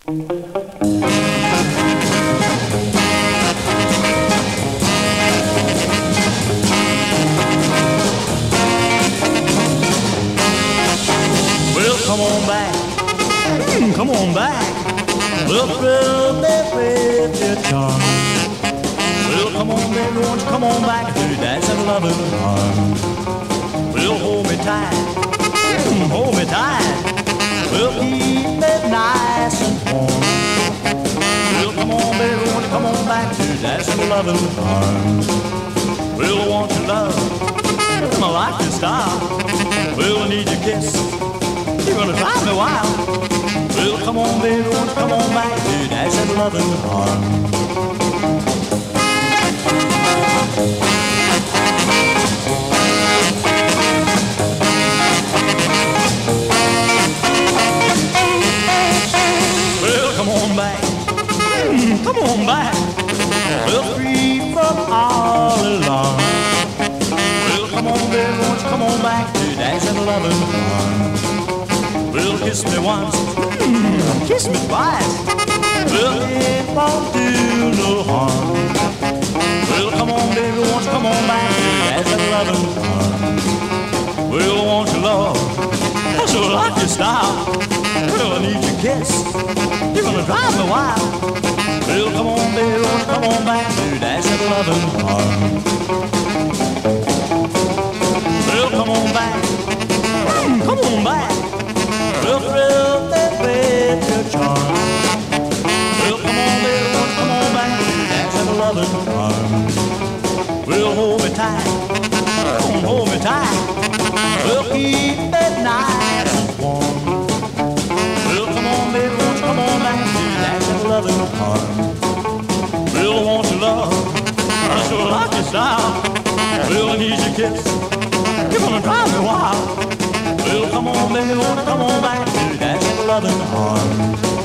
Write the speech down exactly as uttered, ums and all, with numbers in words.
Well, come on back, mm, come on back. Well, thrill me with your charm. Well, come on, baby, won't you come on back to dance and love and arms. Well, hold me tight, mm, hold me tight. Well, keep me nice and warm. Well, come on, baby, won't you come on back to dance and love and arms. Well, I want your love, I like your style. Well, I need your kiss, you're gonna drive me wild. Well, come on, baby, won't you come on back to dance and love and arms. Well, come on back, mm, come on back. Well, free from all alarm. Well, come on, baby, won't you come on back to dance and love and arms. Well, kiss me once, mm, kiss me twice. Well, it won't do no harm. Well, come on, baby, won't you come on back to dance and love and arms. Well, I want your love, I sure like your style. Well, I need your kiss, you're gonna drive me wild. Well, come on, baby, won't you come on back to dance and love and arms. Well, come on back, mm, come on back. Well, thrill me with your charm. Well, come on, baby, won't you come on back to dance and love and arms. Well, hold me tight, mm, hold me tight. Well, keep it nice and warm. Well, come on, baby, won't you come on back to dance and love and arms. Well, I want your love, I sure like your style. Well, I need your kiss, you're gonna drive me wild. Well, come on, baby, won't you come on back to dance and love and arms.